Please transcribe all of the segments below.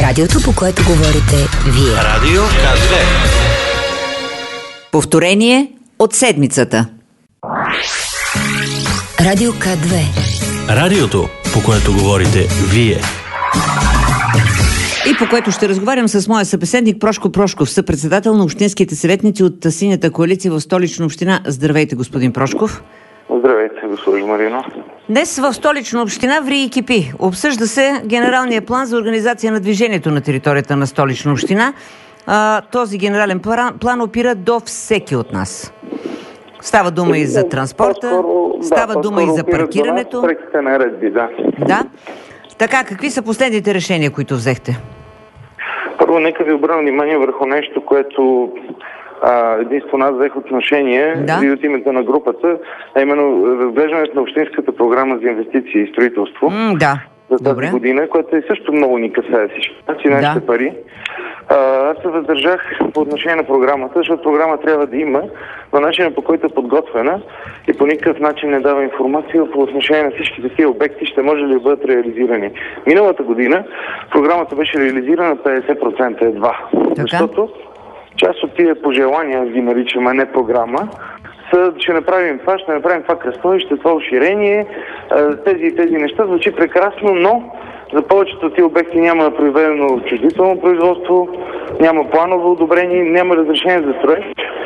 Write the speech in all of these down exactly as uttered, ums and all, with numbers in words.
Радиото, по което говорите вие. Радио К две. Повторение от седмицата. Радио К две. Радиото, по което говорите вие. И по което ще разговарям с моя събеседник Прошко Прошков, съпредседател на общинските съветници от Синята коалиция в Столична община. Здравейте, господин Прошков. Здравейте, госпожо Марино. Днес в Столична община ври и кипи. Обсъжда се генералния план за организация на движението на територията на Столична община. А, този генерален план, план опира до всеки от нас. Става дума и за транспорта, по-скоро, става да, дума и за паркирането. Проектите на редби, да. Да. Така, какви са последните решения, които взехте? Първо, нека ви обърна внимание върху нещо, което а, единствено аз взех отношение Да. и от името на групата, а именно разглеждането на общинската програма за инвестиции и строителство. М, да. За тази Добре. година, което е също много ни касае всички. Значи нашите Да. пари. А, аз се въздържах по отношение на програмата, защото програма трябва да има, но начинът, по който е подготвена и по никакъв начин не дава информация по отношение на всички такива обекти, ще може ли да бъдат реализирани. Миналата година програмата беше реализирана петдесет процента едва. Така. Защото част от тия пожелания, ги наричаме, не програма, са, ще направим това, ще направим това кръстовище, това уширение, тези и тези неща. Звучи прекрасно, но за повечето от тия обекти няма проведено отчуждително производство, няма планово одобрение, няма разрешение за строеж,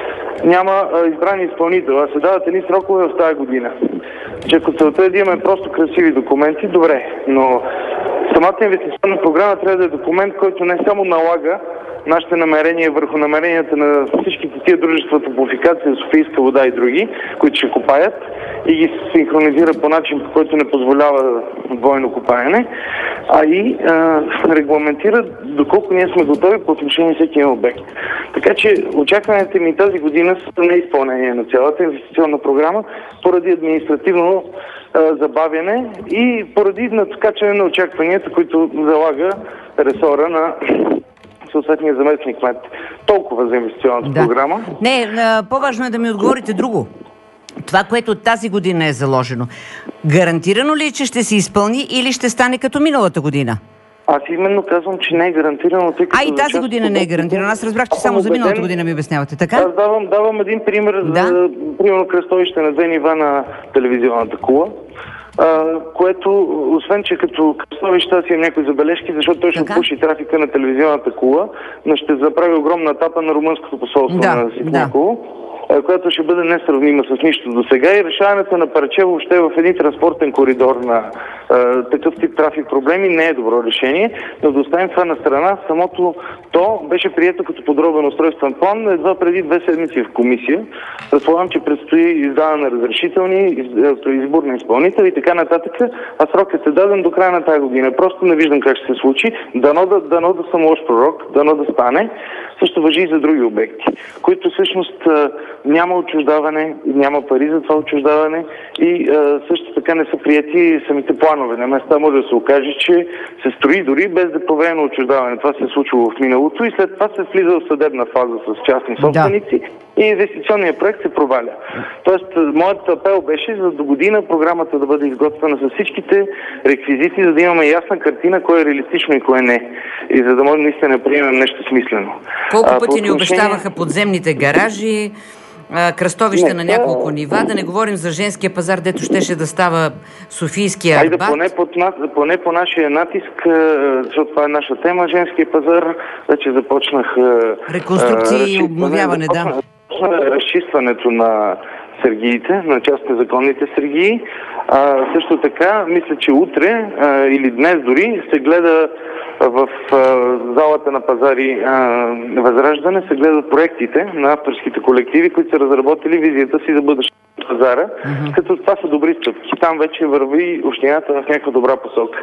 няма а, избран изпълнител, а се дават едни срокове в тази година. Че ако целта е да имаме просто красиви документи, добре, но самата инвестиционна програма трябва да е документ, който не само налага нашите намерения върху намеренията на всичките тия дружества Топлофикация, Софийска вода и други, които ще копаят и ги синхронизира по начин, по който не позволява двойно копаене, а и а, регламентира доколко ние сме готови по отношение на всеки един обект. Така че очакванията ми тази година са неизпълнение на цялата инвестиционна програма поради административно а, забавяне и поради надскачане на очакванията, които залага ресора на съответния заместник кмет. Толкова за инвестиционната Да. програма. Не, а, по-важно е да ми отговорите друго. Това, което тази година е заложено, гарантирано ли е, че ще се изпълни или ще стане като миналата година? Аз именно казвам, че не е гарантирано, тъй като... А и тази част година от не е обектите- гарантирано. Аз разбрах, че Аз само съм за миналата убеден- година ми обяснявате, така? Аз давам, давам един пример Да. за, примерно, кръстовище на две нива на телевизионната кула, а, което, освен че като кръстовище аз имам някои забележки, защото той ще Така. отпуши трафика на телевизионната кула, но ще заправи огромна тапа на румънското посолство Да, на Ситниково, а, която ще бъде несравнима с нищо до сега и решаването на парче въобще в един транспортен коридор на а, такъв тип трафик проблеми не е добро решение, но да оставим това на страна. Самото то беше прието като подробен устройствен план едва преди две седмици в комисия. Предполагам, че предстои издаване на разрешителни, из- избор на изпълнител и така нататък, а срокът е даден до края на тази година. Просто не виждам как ще се случи. Дано да, дано да съм лош пророк, дано да стане. Също важи и за други обекти, които всъщност а, няма отчуждаване, няма пари за това отчуждаване и а, също така не са прияти самите планове. На места може да се окаже, че се строи дори без да е проведено отчуждаване. Това се е случило в миналото и след това се влиза в съдебна фаза с частни собственици и инвестиционният проект се проваля. Тоест, моят апел беше за до година програмата да бъде изготвена с всичките реквизити, за да имаме ясна картина кое е реалистично и кое не. И за да може наистина да приемем нещо смислено. Колко А, по пъти ни отношение- обещаваха подземните гаражи, а, кръстовища Не, на това- няколко нива, да не говорим за женския пазар, дето щеше да става Софийския Айде, Арбат. поне, под, на- поне по нашия натиск, е, защото това е наша тема, женския пазар, вече започнах... е, Реконструкция е, и разчистване- обновяване, да. започна- започна разчистването на сергиите, на част от незаконните сергии. А, също така, мисля, че утре а, или днес дори се гледа в а, залата на пазари а, Възраждане, се гледат проектите на авторските колективи, които са разработили визията си за бъдещето на пазара, mm-hmm. като това са добри стъпки. Там вече върви общината в някаква добра посока.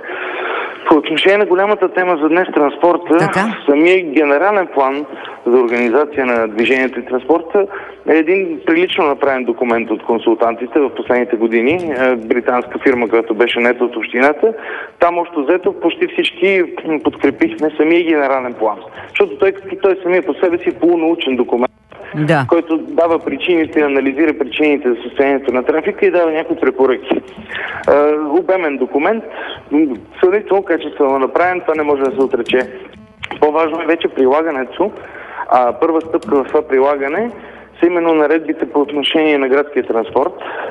По отношение на голямата тема за днес транспорта, Така. самия генерален план за организация на движението и транспорта е един прилично направен документ от консултантите в последните години. Британска фирма, която беше нета от общината. Там общо взето почти всички подкрепихме самия генерален план. Защото той, той самия по себе си е полунаучен документ, Да. който дава причините, анализира причините за състоянието на трафика и дава някои препоръки. Е, обемен документ, сравнително качествено направен, това не може да се отрече. По-важно е вече прилагането. А първа стъпка в това прилагане са именно наредбите по отношение на градския транспорт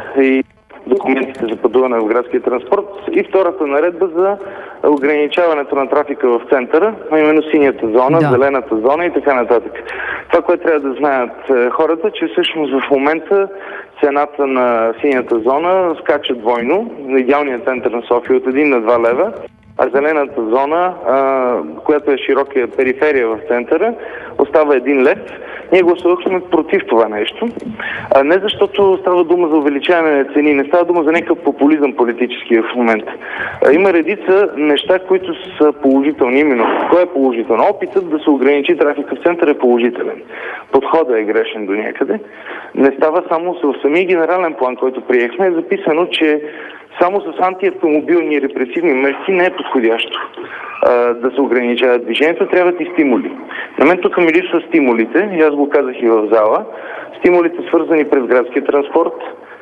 и документите за пътуване в градския транспорт и втората наредба за ограничаването на трафика в центъра, а именно синята зона, да. Зелената зона и така нататък. Това, което трябва да знаят хората, че всъщност в момента цената на синята зона скача двойно, на идеалния център на София от един на два лева, а зелената зона, а, която е широка периферия в центъра, остава един лев. Ние гласувахме против това нещо. А не защото става дума за увеличаване на цени, не става дума за някакъв популизъм политически в момента. А, има редица неща, които са положителни. Именно, кой е положително? Опитът да се ограничи трафика в центъра е положителен. Подходът е грешен до някъде. Не става само в самия генерален план, който приехме, е записано, че само с антиавтомобилни репресивни мерки не е подходящо а, да се ограничава движението, трябват и стимули. На мен тук ми липсват стимулите, и аз го казах и в зала. Стимулите свързани през градския транспорт.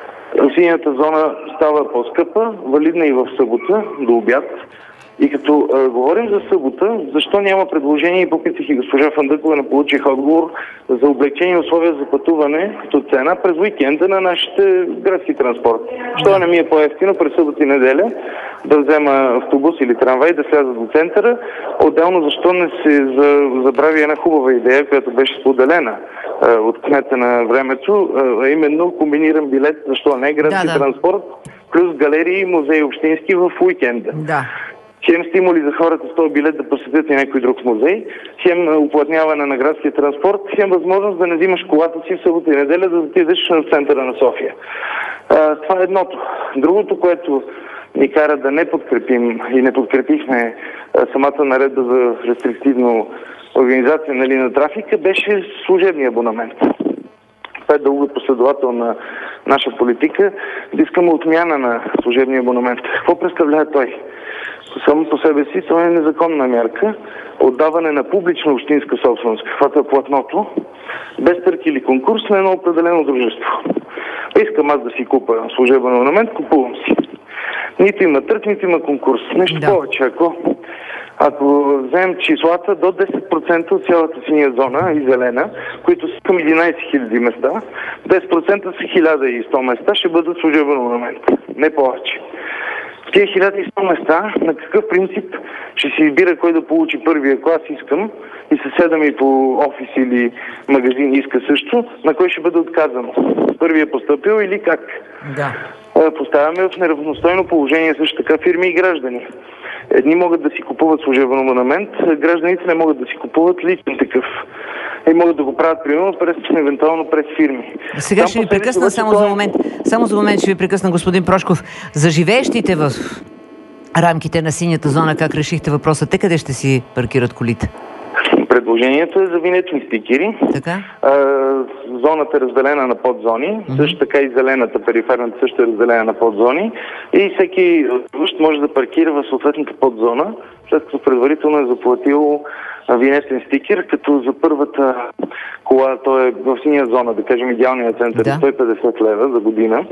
Синята зона става по-скъпа, валидна и в събота до обяд. И като а, говорим за събота, защо няма предложение, и попитах и госпожа Фандъкова, не получих отговор за облегчени условия за пътуване като цена през уикенда на нашите градски транспорт. Що не ми е по-евтино през събота и неделя да взема автобус или трамвай, да сляза до центъра. Отделно защо не се забрави една хубава идея, която беше споделена а, от кмета на времето, а именно комбиниран билет, защо не градски да, да. транспорт, плюс галерии и музеи общински в уикенда. Да. Хем стимули за хората с този билет да посетят и някой друг музей, хем уплътняване на градския транспорт, хем възможност да не взимаш колата си в събота и неделя да отидеш в центъра на София. А, това е едното. Другото, което ни кара да не подкрепим и не подкрепихме а, самата наредба за рестриктивно организация, нали, на трафика, беше служебния абонамент. Това е дълго последователна наша политика. Да искаме отмяна на служебния абонамент. Какво представлява той? Само по себе си това е незаконна мярка, отдаване на публична общинска собственост, каквато е платното, без търг или конкурс на едно определено дружество. Искам аз да си купа служебен абонамент, купувам си. Нито има търг, нито има конкурс. Нещо да. повече, ако, ако вземем числата до десет процента от цялата синя зона и зелена, които са към единайсет хиляди места, десет процента са хиляда и сто места, ще бъдат служебен абонамент. Не повече. В тези хиляда и сто места, на какъв принцип ще се избира кой да получи първия, ако аз искам и съседа ми по офис или магазин иска също, на кой ще бъде отказано? Първия постъпил или как? Да. Поставяме в неравностойно положение също така фирми и граждани. Едни могат да си купуват служебен абонамент, гражданите не могат да си купуват личен такъв. И могат да го правят, примерно, през, евентуално през фирми. Сега ще ви прекъсна само за момент. Само за момент ще ви прекъсна, господин Прошков. За живеещите в рамките на синята зона, как решихте въпроса? Те къде ще си паркират колите? Предложението е за винетни стикери. Така? А, зоната е разделена на подзони. Mm-hmm. Също така и зелената, периферната също е разделена на подзони. И всеки гощ може да паркира в съответната подзона, след като предварително е заплатил винетен стикер, като за първата кола, той е в синя зона, да кажем идеалния център, да. сто и петдесет лева за година.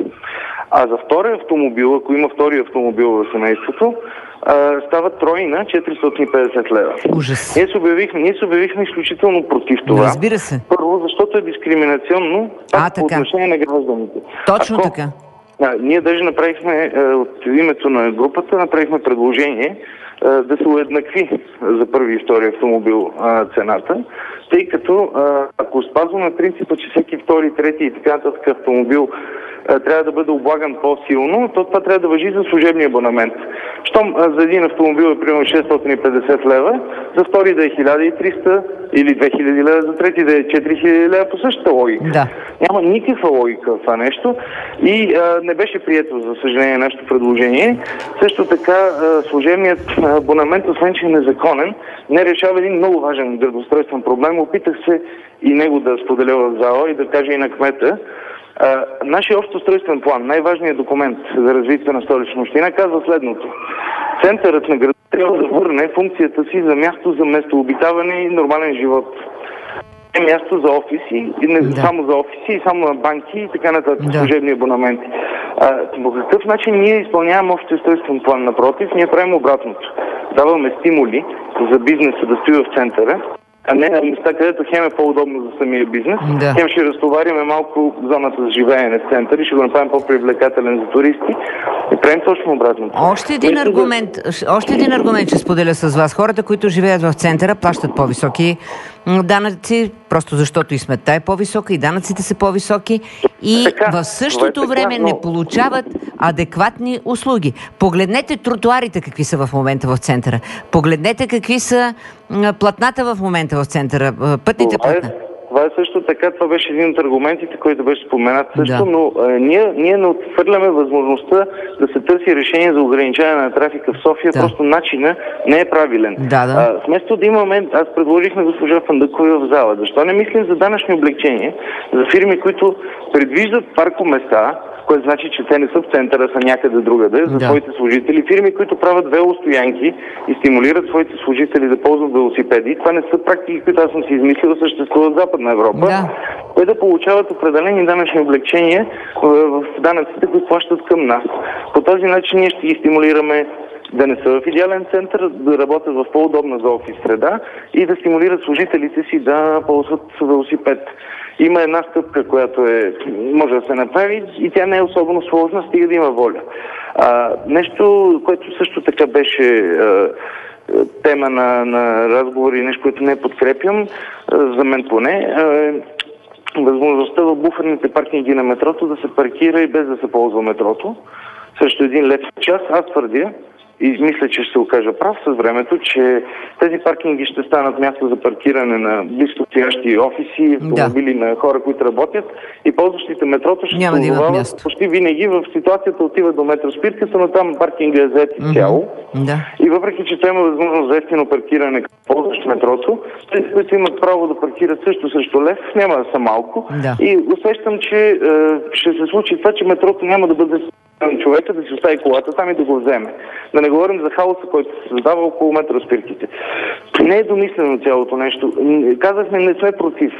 А за втория автомобил, ако има втори автомобил в семейството, Uh, става тройна четиристотин и петдесет лева. Ужас. Ние се обявихме, ние се обявихме изключително против това. Разбира се. Първо, защото е дискриминационно а, по отношение на гражданите. Точно Ако, така. А, ние даже направихме а, от името на групата, направихме предложение а, да се уеднакви за първи и втори автомобил а, цената, тъй като а, ако спазваме принципа, че всеки втори, трети и така нататък автомобил трябва да бъде облаган по-силно, то това трябва да важи за служебния абонамент. Щом за един автомобил е примерно шестстотин и петдесет лева, за втори да е хиляда и триста или две хиляди лева, за трети да е четири хиляди лева по същата логика. Да. Няма никаква логика в това нещо и а, не беше прието, за съжаление, нашето предложение. Също така а, служебният абонамент, освен че е незаконен, не решава един много важен градоустройствен проблем. Опитах се и него да споделя в зала и да кажа и на кмета. Uh, нашия общ устройствен план, най-важният документ за развитие на Столична община, казва следното. Центърът на града трябва да върне функцията си за място за местообитаване и нормален живот. е място за офиси, и не Да. само за офиси, и само на банки и така нататък, Да. служебни абонаменти. А, по какъв начин ние изпълняваме общ устройствен план? Напротив, ние правим обратното. Даваме стимули за бизнеса да стои в центъра, а не на места, където хем е по-удобно за самия бизнес, Да. хем ще разтовариме малко зоната за живеене в центъра и ще го направим по-привлекателен за туристи. И правим точно обратното. Още един Вместо да- аргумент, още един аргумент ще споделя с вас. Хората, които живеят в центъра, плащат по-високи м, данъци, просто защото и сметта е по-висока, и данъците са по-високи, и Така, в същото това е така, време но- не получават адекватни услуги. Погледнете тротуарите какви са в момента в центъра. Погледнете какви са м, платната в момента в центъра, м, пътните Това е, платна. това е също така, това беше един от аргументите, който беше споменат също, Да. но а, ние, ние не отхвърляме възможността да се търси решение за ограничаване на трафика в София, Да. просто начина не е правилен. Да, да. А, вместо да имаме, аз предложих на госпожа Фандъкова в зала, защо не мислим за данъчни облегчения за фирми, които предвиждат паркоместа, което значи, че те не са в центъра, са някъде другаде, за Да. своите служители. Фирми, които правят велостоянки и стимулират своите служители да ползват велосипеди. Това не са практики, които аз съм си измислил, съществуват в Западна Европа. Да. Те да получават определени данъчни облегчения в в данъците, които плащат към нас. По този начин ние ще ги стимулираме да не са в идеален център, да работят в по-удобна за офис среда и да стимулират служителите си да ползват велосипед. Има една стъпка, която е, може да се направи и тя не е особено сложна, стига да има воля. А, нещо, което също така беше а, тема на, на разговори, нещо, което не подкрепям, а, за мен поне, а, е възможността в буферните паркинги на метрото да се паркира и без да се ползва метрото срещу един лев в час. Аз твърдя, и мисля, че ще се окажа прав с времето, че тези паркинги ще станат място за паркиране на близко стоящи офиси, автомобили на хора, които работят, и ползващите метрото ще Няма се да имат озовават място. почти винаги в ситуацията отиват до метроспирката, но там паркинга е заед изцяло. Да. И въпреки, че той има възможност за ефтино паркиране като ползващ метрото, тези, които имат право да паркират също срещу лев, няма да са малко. Да. И усещам, че е, ще се случи това, че метрото няма да бъде на човека да си остави колата там и да го вземе. Да не говорим за хаоса, който се създава около метроспирките. Не е домислено цялото нещо. Казахме, не сме против.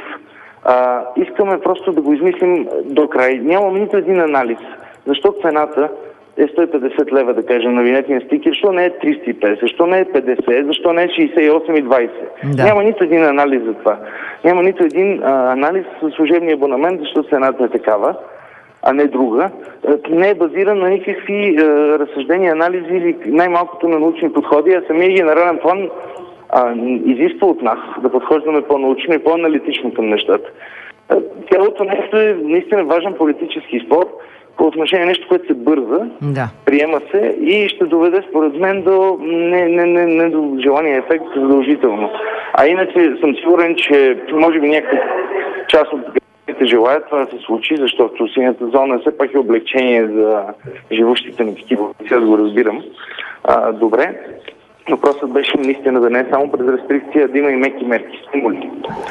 А, искаме просто да го измислим до край. Нямаме нито един анализ. Защо цената е сто и петдесет лева, да кажем, на винетния стикер, защо не е триста и петдесет, защо не е петдесет, защо не е шейсет и осем и двадесет. Да. Няма нито един анализ за това. Няма нито един а, анализ за служебния абонамент, защо цената е такава, а не друга. Не е базиран на никакви е, разсъждения, анализи или най-малкото на научни подходи, а самия генерален план а, изисква от нас да подхождаме по-научно и по-аналитично към нещата. Е, Цялото нещо е наистина важен политически спор по отношение на нещо, което се бърза, Да. приема се и ще доведе според мен до не, не, не, не до желания ефект задължително. А иначе съм сигурен, че може би някаква част от те желаят това да се случи, защото синята зона все пак е облегчение за живущите на такива. Аз го разбирам. А, добре. Въпросът беше наистина да не е само през рестрикция, да има и меки мерки, стимули.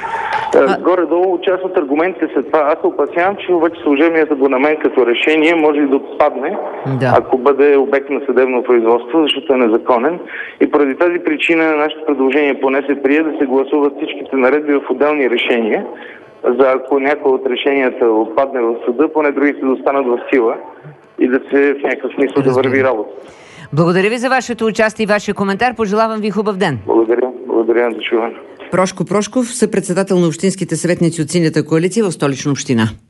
А... Горе-долу част от аргументите са това. Аз се опасявам, че обаче служебният абонамент като решение може да отпадне, Да. ако бъде обект на съдебно производство, защото е незаконен. И поради тази причина нашето предложение поне се прие да се гласуват всичките наредби в отделни решения, за ако някои от решенията отпадне в съда, поне другите да останат в сила и да се в някакъв смисъл да върви работа. Благодаря ви за вашето участие и вашия коментар. Пожелавам ви хубав ден. Благодаря. Благодаря за чуване. Прошко Прошков, съпредседател на общинските съветници от Синята коалиция в Столична община.